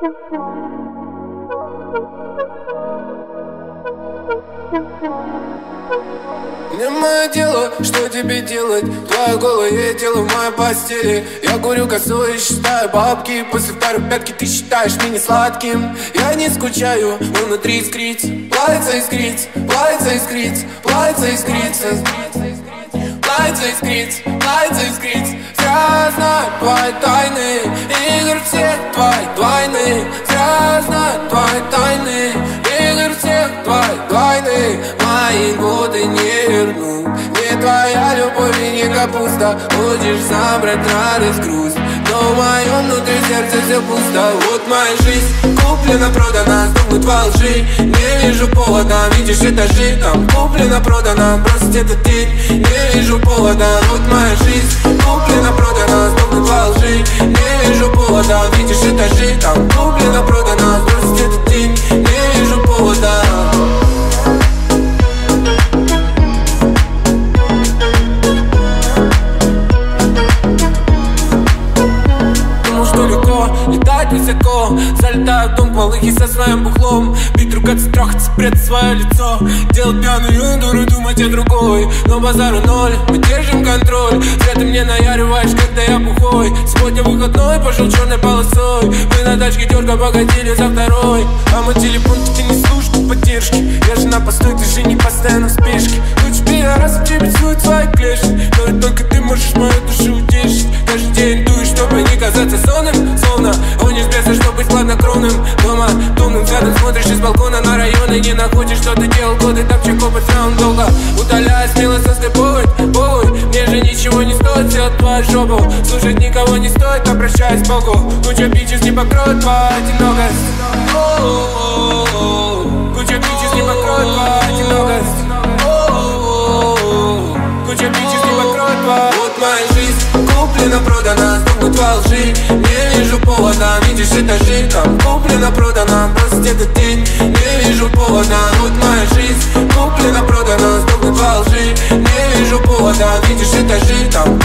Не мое дело, что тебе делать. Твое голое тело в моей постели. Я курю косу и считаю бабки. После второй пятки ты считаешь меня сладким. Я не скучаю, но внутри искрится. Плавится искрится, плавится искрится, плавится искрится, плавится искрится, плавится искрится. Зря знаю твои тайны, игр всех твои двойны. Зря знаю твои тайны, игр всех твои двойны. Мои годы не верну. Не твоя любовь и не капуста. Будешь забрать радость, грусть, но в моем внутри сердце все пусто. Вот моя жизнь куплена, продана, сдохнуть во лжи. Не вижу повода, видишь этажи. Там куплена, продана, бросить этот день. Не вижу повода, вот моя жизнь куплена, продана, сдохнуть во лжи. Не вижу повода, видишь этажи. Там куплена, продана, бросить этот день. Не вижу повода. Летать высоко, залетаю в дом полыхи со своим бухлом. Бить, ругаться, трахаться, прятать свое лицо. Делать пьяную дуру, думать о другой. Но базару ноль, мы держим контроль. Зря ты мне наяриваешь, когда я бухой. Сегодня выходной, пошел черной полосой. Мы на тачке дерга погодили за второй. А мой телефон ты не слушай поддержки. Я же на постой, ты же не постоянно в спешке. Лучше пидорасов тебе сует свои клешни. Но только ты можешь мою душу утешить. Каждый день дуешь, чтобы не казаться сонным. Словно гонишь беса, чтобы быть хладнокровным. Дома томным взглядом смотришь из балкона на район. И не находишь, что ты делал годы. Так чеко пацан долго удаляя смело со слепой. Мне же ничего не стоит сделать твою жопу. Слушать никого не стоит, обращаясь к Богу. Куча бичес не покроет твою одинокость. Куча бичес не покроет твою одинокость. Куча бичес не покроет твою. Вот моя жизнь куплена, продана, сдохнуть во лжи. Не вижу повода, видишь этажи. Там куплена, продана, бросить этот день. Не вижу повода, вот моя жизнь куплена, продана, сдохнуть во лжи. Не вижу повода, видишь этажи. Там